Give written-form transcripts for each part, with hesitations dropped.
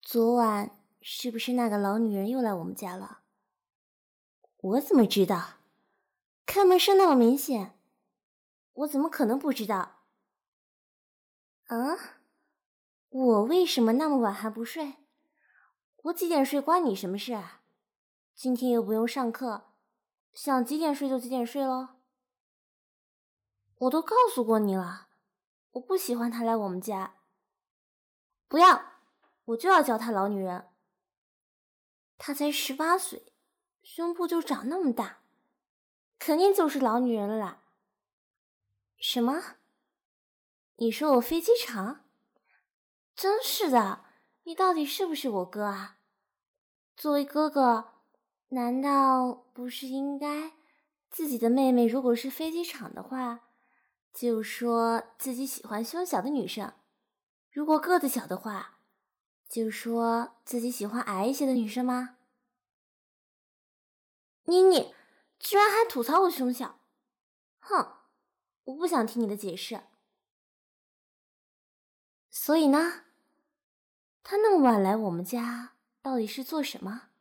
昨晚是不是那个老女人又来我们家了？我怎么知道？开门声那么明显，我怎么可能不知道？啊？我为什么那么晚还不睡？我几点睡关你什么事啊？今天又不用上课，想几点睡就几点睡咯。我都告诉过你了，我不喜欢她来我们家。不要，我就要叫她老女人。她才18岁，胸部就长那么大，肯定就是老女人了啦。什么？你说我飞机场？真是的，你到底是不是我哥啊？作为哥哥，难道不是应该自己的妹妹如果是飞机场的话，就说自己喜欢胸小的女生；如果个子小的话，就说自己喜欢矮一些的女生吗？你居然还吐槽我胸小！哼，我不想听你的解释。所以呢，他那么晚来我们家，到底是做什么？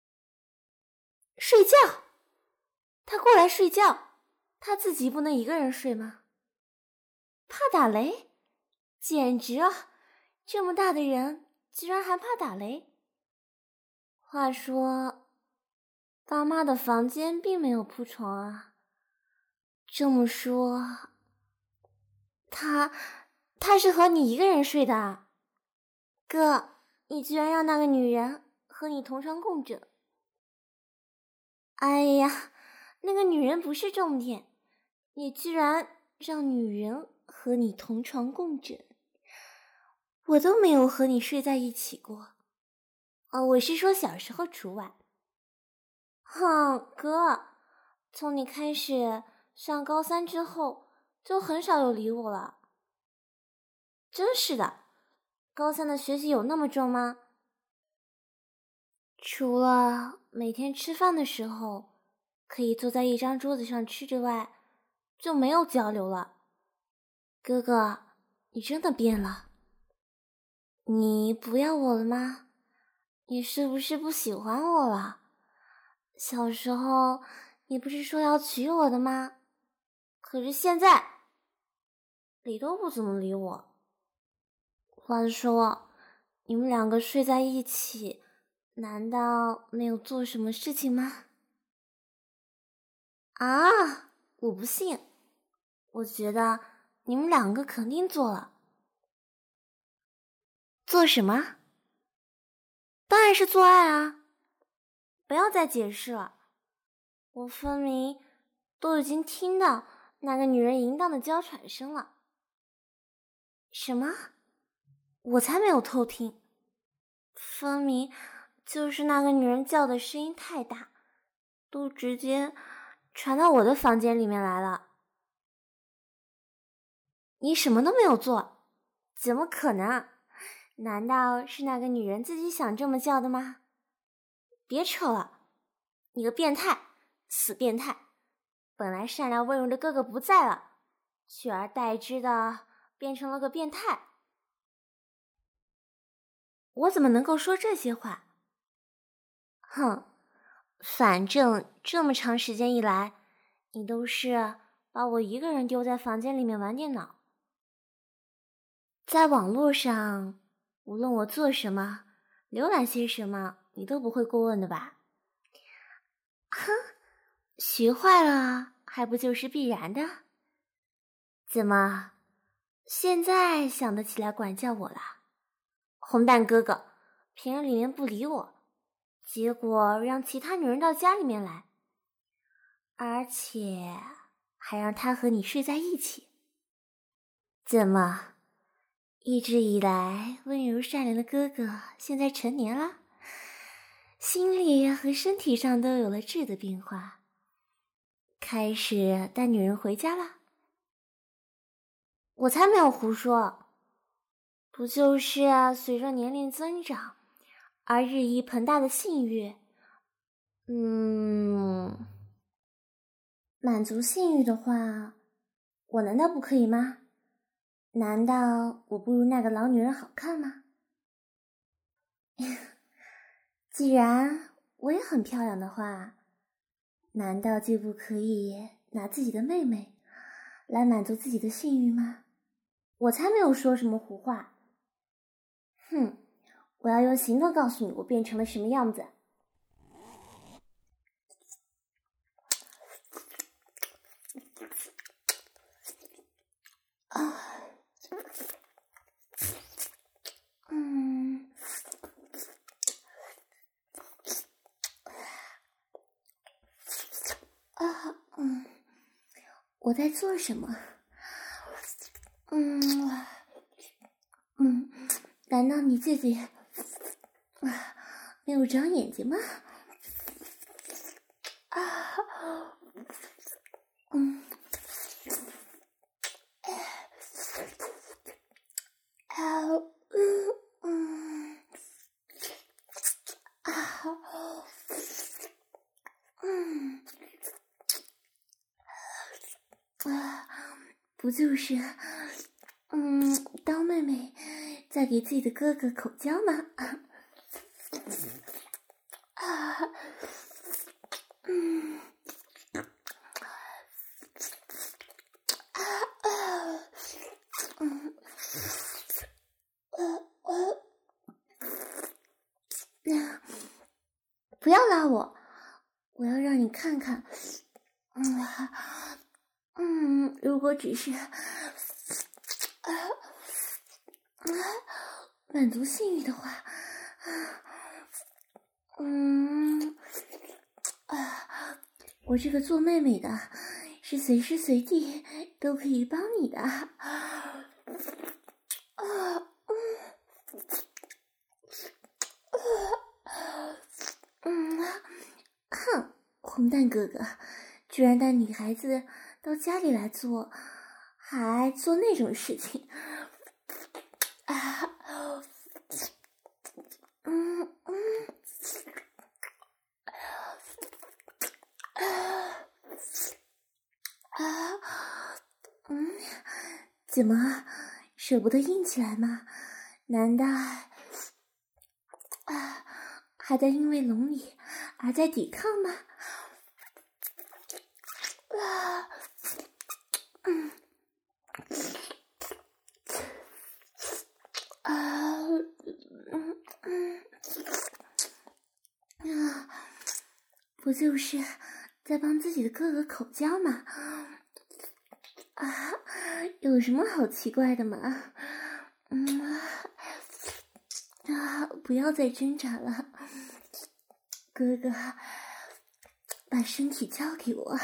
睡觉。他过来睡觉，他自己不能一个人睡吗？怕打雷？简直了，这么大的人居然还怕打雷。话说，爸妈的房间并没有铺床啊。这么说，他是和你一个人睡的啊？哥，你居然让那个女人和你同床共枕。哎呀，那个女人不是重点，你居然让女人和你同床共枕。我都没有和你睡在一起过。我是说小时候除外。哼，哥，从你开始上高3之后，就很少有理我了。真是的，高3的学习有那么重吗？除了每天吃饭的时候可以坐在一张桌子上吃之外，就没有交流了。哥哥，你真的变了。你不要我了吗？你是不是不喜欢我了？小时候你不是说要娶我的吗？可是现在理都不怎么理我。话说，你们两个睡在一起，难道没有做什么事情吗？啊，我不信。我觉得你们两个肯定做了。做什么？当然是做爱啊！不要再解释了，我分明都已经听到那个女人淫荡的娇喘声了。什么？我才没有偷听，分明就是那个女人叫的声音太大，都直接传到我的房间里面来了。你什么都没有做，怎么可能？难道是那个女人自己想这么叫的吗？别扯了，你个变态，死变态！本来善良温柔的哥哥不在了，取而代之的变成了个变态。我怎么能够说这些话？哼，反正这么长时间以来，你都是把我一个人丢在房间里面玩电脑。在网络上，无论我做什么，浏览些什么，你都不会过问的吧？哼，学坏了还不就是必然的？怎么，现在想得起来管教我了？混蛋哥哥，平日里面不理我，结果让其他女人到家里面来，而且还让她和你睡在一起。怎么，一直以来温柔善良的哥哥现在成年了，心理和身体上都有了质的变化，开始带女人回家了？我才没有胡说，不就是随着年龄增长而日益膨大的性欲，满足性欲的话，我难道不可以吗？难道我不如那个老女人好看吗？ 既然我也很漂亮的话，难道就不可以拿自己的妹妹来满足自己的性欲吗？我才没有说什么胡话。哼，我要用行动告诉你我变成了什么样子。我在做什么？难道你自己没有长眼睛吗？不就是当妹妹在给自己的哥哥口交吗？不要拉我，我要让你看看，如果只是满足性欲的话，我这个做妹妹的是随时随地都可以帮你的。哼，混蛋哥哥，居然带女孩子到家里来做，还做那种事情。怎么舍不得硬起来吗？难道还在因为龙里而在抵抗吗？不就是在帮自己的哥哥口交吗？有什么好奇怪的吗？不要再挣扎了，哥哥，把身体交给我。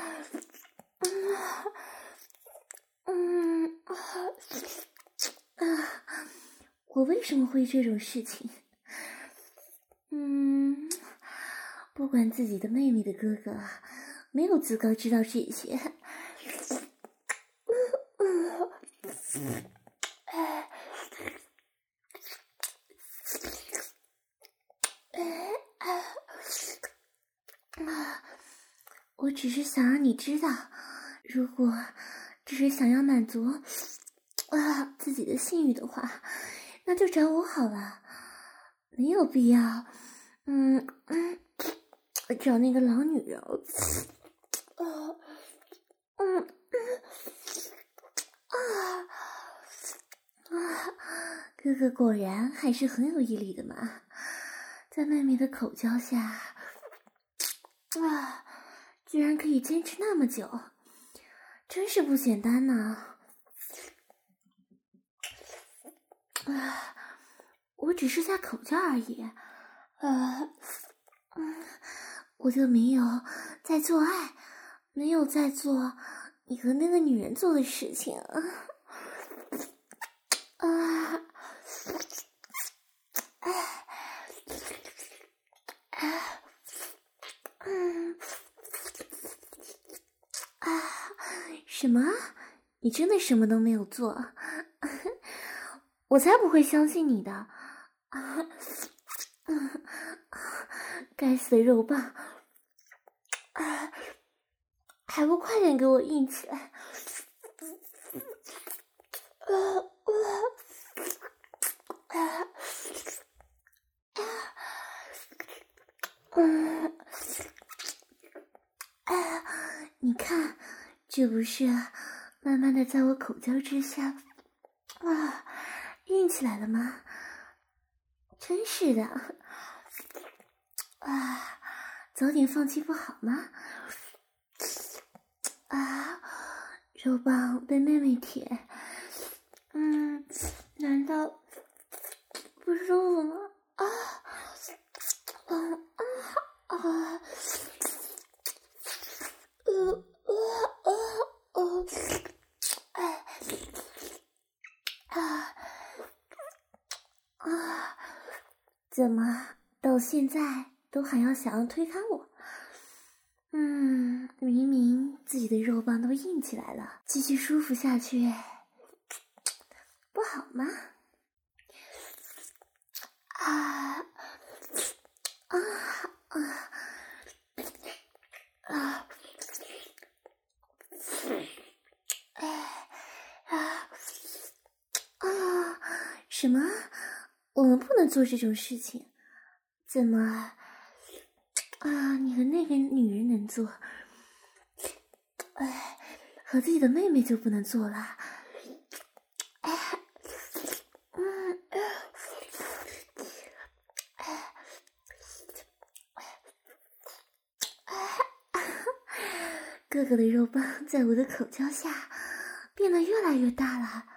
我为什么会这种事情？不管自己的妹妹的哥哥，没有资格知道这些。我只是想让你知道，如果只是想要满足自己的性欲的话，那就找我好了，没有必要找那个老女人。哥哥果然还是很有毅力的嘛，在妹妹的口交下居然可以坚持那么久，真是不简单呢。我只是在口交而已，我就没有在做爱，没有在做你和那个女人做的事情什么？你真的什么都没有做？我才不会相信你的！该死的肉棒！还不快点给我硬起来！ 你看，这不是慢慢的在我口交之下硬起来了吗？真是的早点放弃不好吗？肉棒被妹妹舔，难道不舒服吗？怎么到现在都还要想要推开我？明明自己的肉棒都硬起来了，继续舒服下去不好吗？什么？我们不能做这种事情？怎么你和那个女人能做，和自己的妹妹就不能做了？哥哥的肉棒在我的口交下变得越来越大了，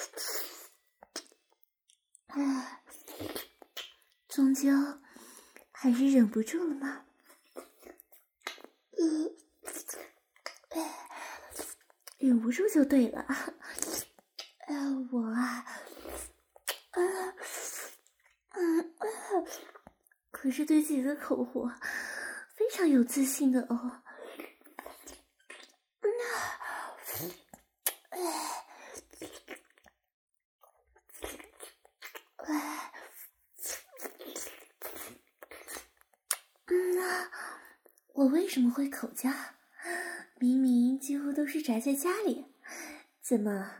终究还是忍不住了吗？忍不住就对了。我可是对自己的口活非常有自信的哦。我为什么会口交？明明几乎都是宅在家里，怎么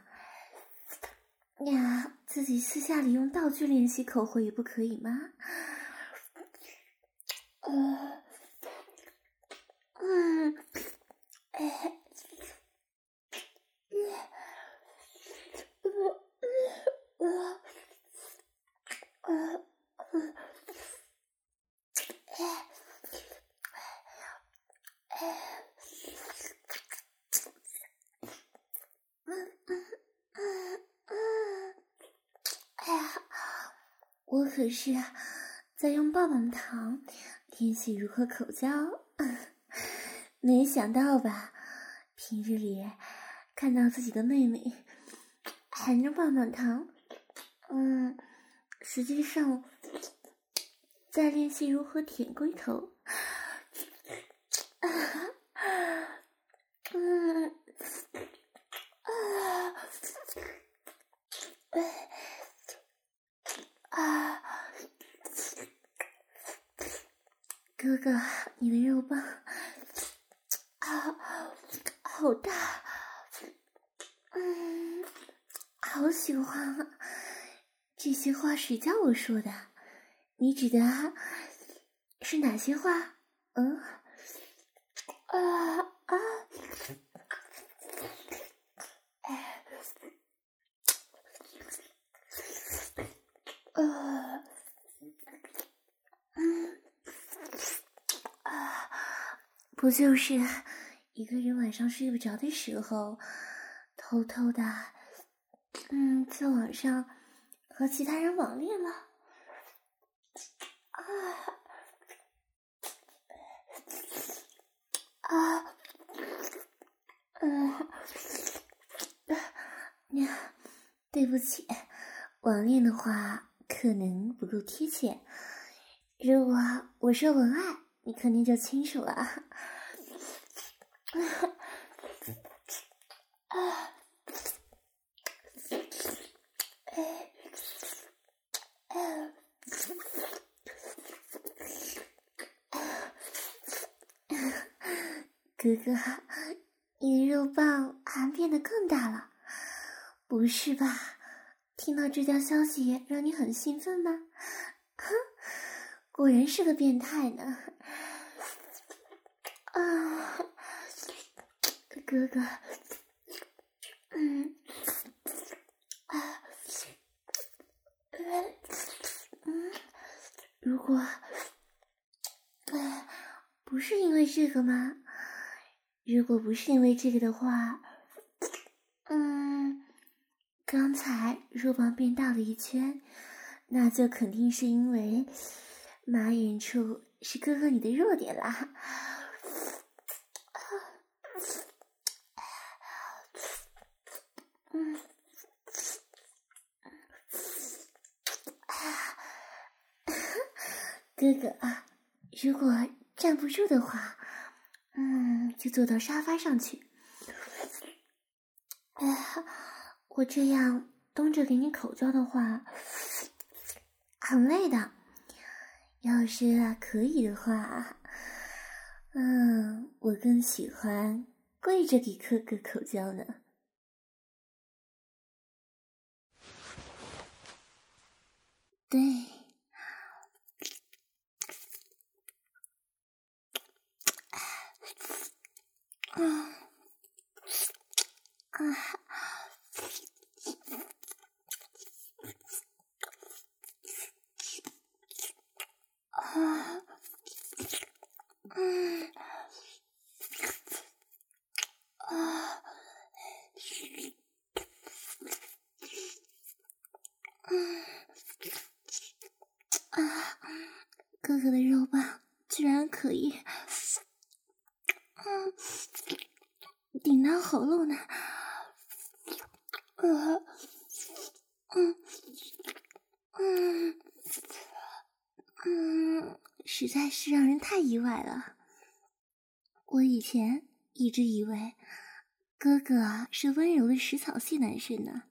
呀？自己私下里用道具练习口活也不可以吗？我可是在用棒棒糖练习如何口交，没想到吧？平日里看到自己的妹妹含着棒棒糖，实际上在练习如何舔龟头。哥哥，你的肉棒好大，好喜欢啊！这些话谁教我说的？你指的是哪些话？不就是一个人晚上睡不着的时候，偷偷的，在网上和其他人网恋了？对不起，网恋的话可能不够贴切。如果我说文爱，你肯定就清楚了。哥哥，你的肉棒还变得更大了，不是吧？听到这条消息让你很兴奋吗？哼，果然是个变态呢。 哥哥，如果不是因为这个吗？如果不是因为这个的话，刚才肉棒变大了一圈，那就肯定是因为马眼处是哥哥你的弱点啦。哥哥啊，如果站不住的话，就坐到沙发上去。我这样东着给你口交的话，很累的。要是可以的话，我更喜欢跪着给哥哥口交呢。对。哥哥的肉棒居然可以顶到喉咙呢。实在是让人太意外了。我以前一直以为哥哥是温柔的食草系男生呢。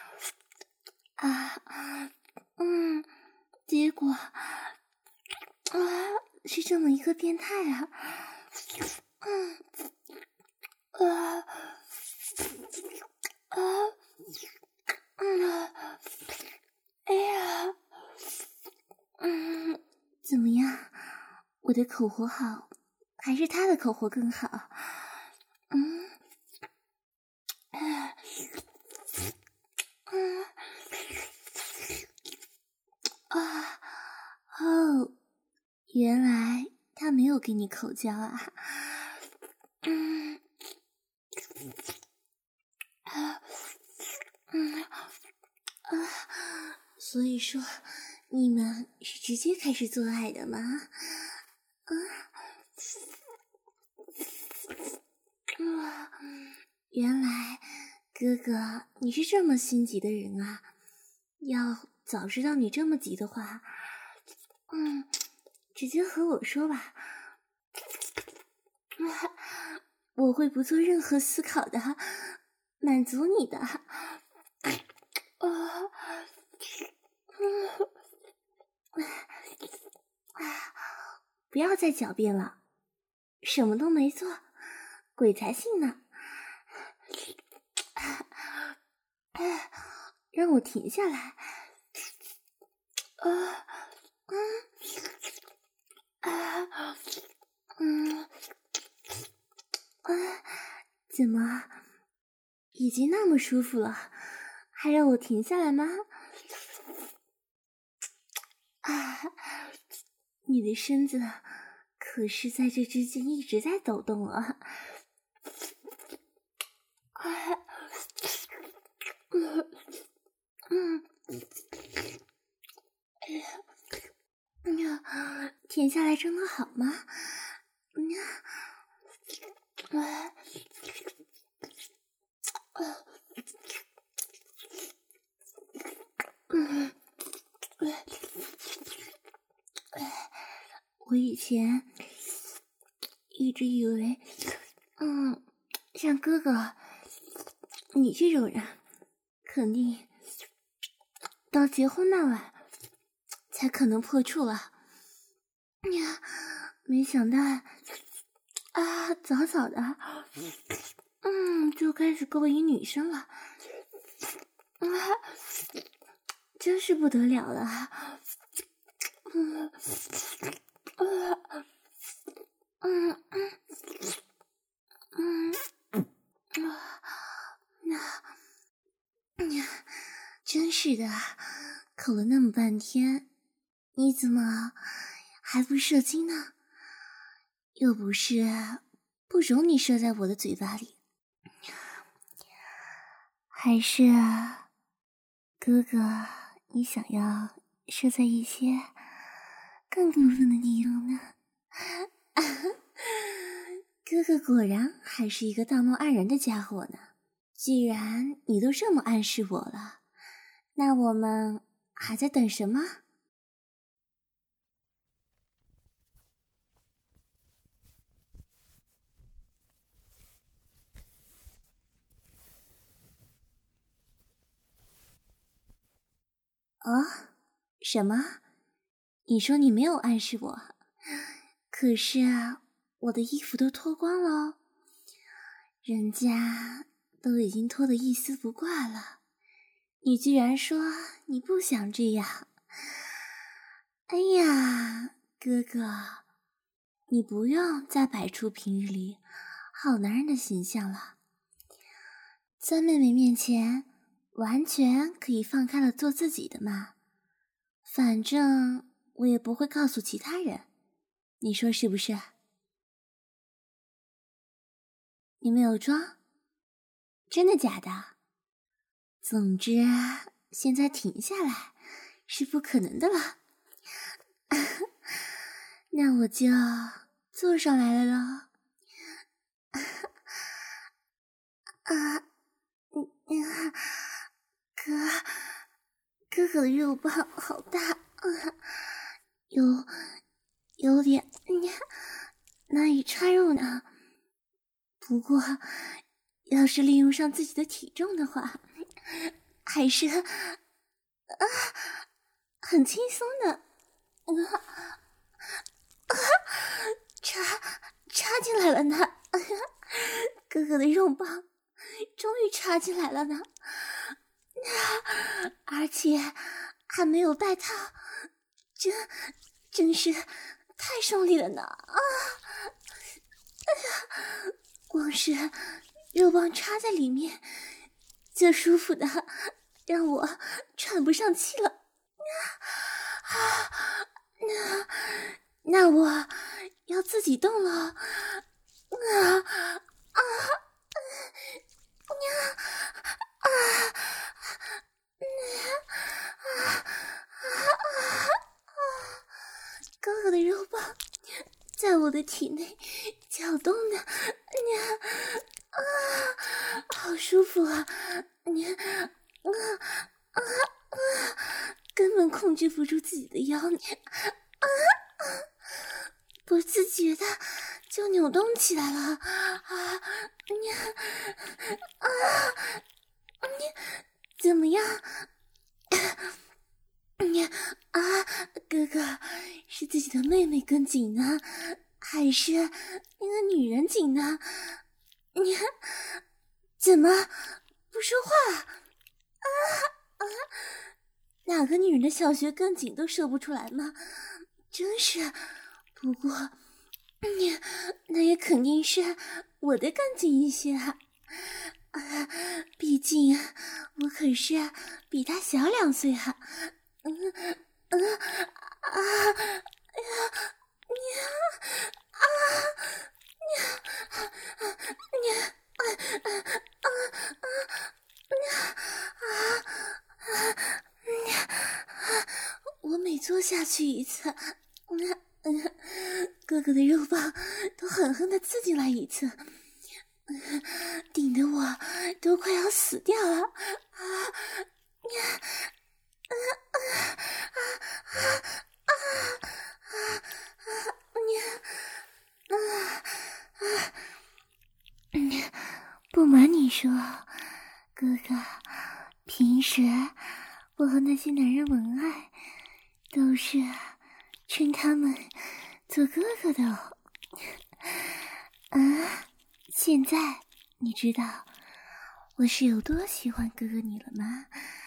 结果是这么一个变态啊。怎么样？我的口活好，还是他的口活更好？原来他没有给你口交啊。所以说你们是直接开始做爱的吗？原来哥哥你是这么心急的人啊。要早知道你这么急的话，直接和我说吧。我会不做任何思考的，满足你的。不要再狡辩了，什么都没做，鬼才信呢。让我停下来。怎么已经那么舒服了，还让我停下来吗？你的身子可是在这之间一直在抖动啊。停下来真的好吗？我以前一直以为，像哥哥你这种人，肯定到结婚那晚才可能破处了。没想到早早的就开始勾引女生了。真是不得了了。 你怎么还不射精呢？又不是不容你射在我的嘴巴里。还是哥哥你想要射在一些更过分的地方呢？哥哥果然还是一个道貌岸然的家伙呢。既然你都这么暗示我了，那我们还在等什么？哦，什么？你说你没有暗示我，可是啊，我的衣服都脱光了哦，人家都已经脱得一丝不挂了，你居然说你不想这样？哎呀，哥哥，你不用再摆出平日里好男人的形象了，在妹妹面前完全可以放开了做自己的嘛，反正我也不会告诉其他人，你说是不是？你没有装？真的假的？总之啊，现在停下来是不可能的了。那我就坐上来了咯。哥哥的肉棒好大，有点难以插入呢。不过，要是利用上自己的体重的话，还是很轻松的。插进来了呢，哥哥的肉棒终于插进来了呢，而且还没有带套，真是太顺利了呢！光是肉棒插在里面，就舒服的让我喘不上气了。那我要自己动了。哥哥的肉棒在我的体内搅动呢，好舒服啊！根本控制不住自己的腰，不自觉的就扭动起来了。怎么样？哥哥，是自己的妹妹更紧呢，还是那个女人紧呢？你怎么不说话？哪个女人的小穴更紧都射不出来吗？真是，不过那也肯定是我的更紧一些啊。毕竟我可是比他小2岁啊。我每坐下去一次，哥哥的肉棒都狠狠地刺进来一次，顶得我都快要死掉了。不瞒你说，哥哥，平时我和那些男人文爱都是称他们做哥哥的哦。现在你知道我是有多喜欢哥哥你了吗？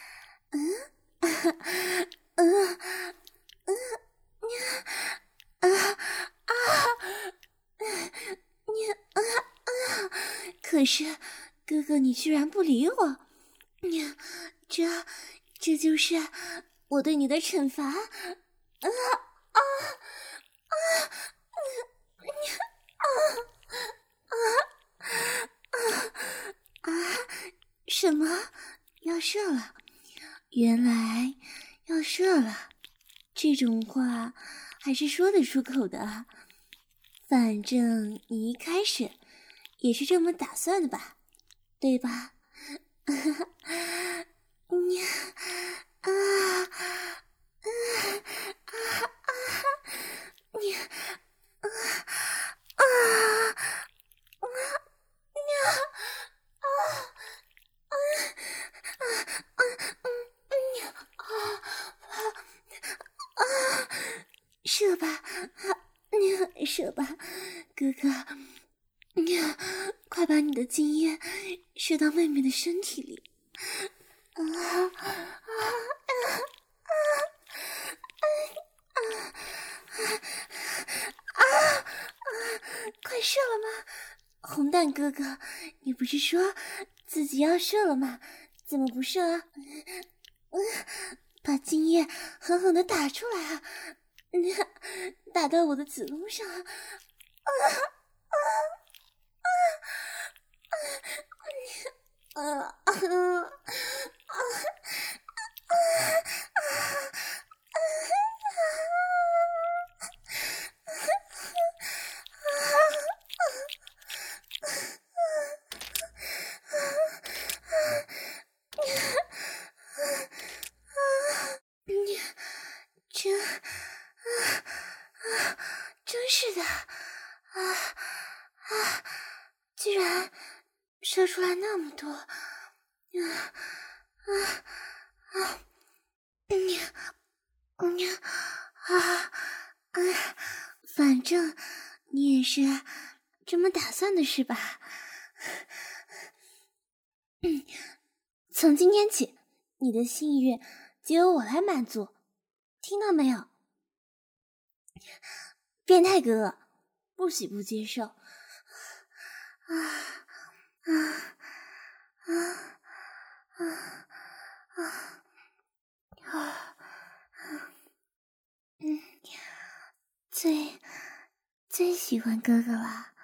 可是哥哥你居然不理我，这就是我对你的惩罚。 什么？要射了？原来要射了，这种话还是说得出口的。反正你一开始也是这么打算的吧，对吧？你啊你射吧，你射吧，哥哥，你快把你的精液射到妹妹的身体里。快射了吗？红蛋哥哥，你不是说自己要射了吗？怎么不射啊？把精液狠狠地打出来啊！打到我的子宫上啊！真是的，居然射出来那么多，反正你也是这么打算的是吧？从今天起，你的性欲就由我来满足，听到没有？变态哥，不许不接受！最喜欢哥哥了。